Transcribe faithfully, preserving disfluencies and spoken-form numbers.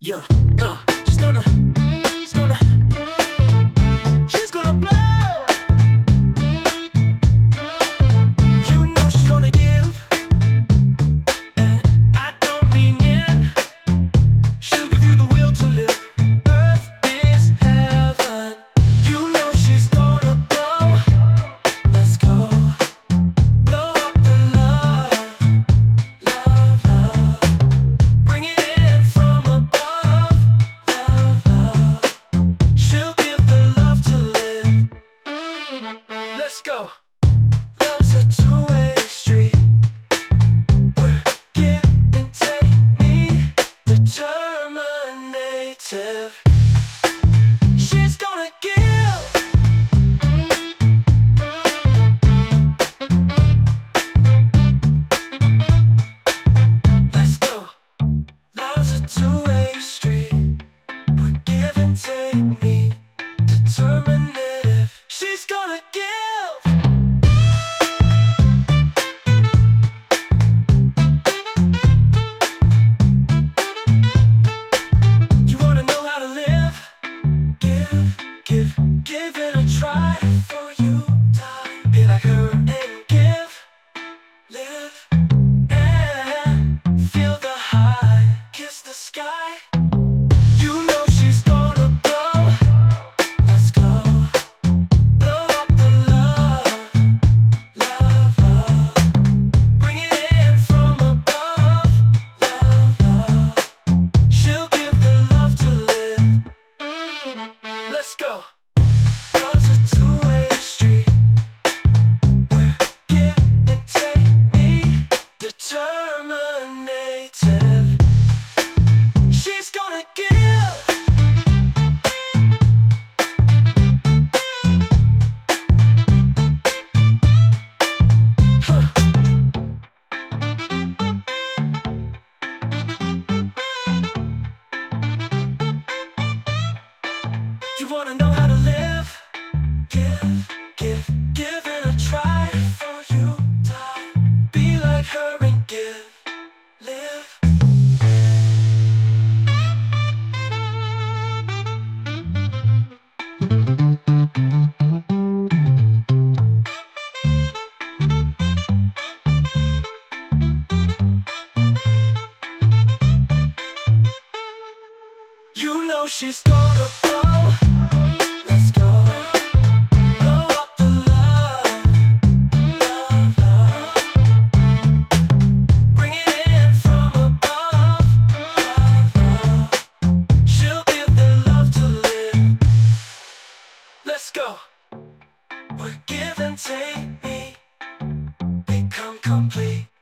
Yeah, uh, she's gonna, she's gonna, she's gonna blow. You know she's gonna give, and I don't mean it. She'll give you the will to live. Earth is heaven. You know she's gonna blow. Let's go. Blow up the love, love, love. Bring it in from above, love, love. She'll give the love to live. Let's go. Love's a two-way street. We're give and take, me determinative. She's gonna give. Let's go. Love's a two-way street. We're give and take, me determinative. She's gonna give. You wanna know how to live? Give, give, give it a try. For you die, be like her and give, live, and feel the high. Kiss the sky. You know she's gonna blow. Let's go. Blow up the love, love, love. Bring it in from above, love, love. She'll give the love to live. Let's go. Love's a two-way street. We're give and take, me determinative. She's gonna give. Huh. You wanna know how to live? Give, give, give it a try. For you die, be like her and give, live. You know she's gonna blow. Let's go. Blow up the love, love, love. Bring it in from above, love, love. She'll give the love to live. Let's go. We're give and take, me become complete.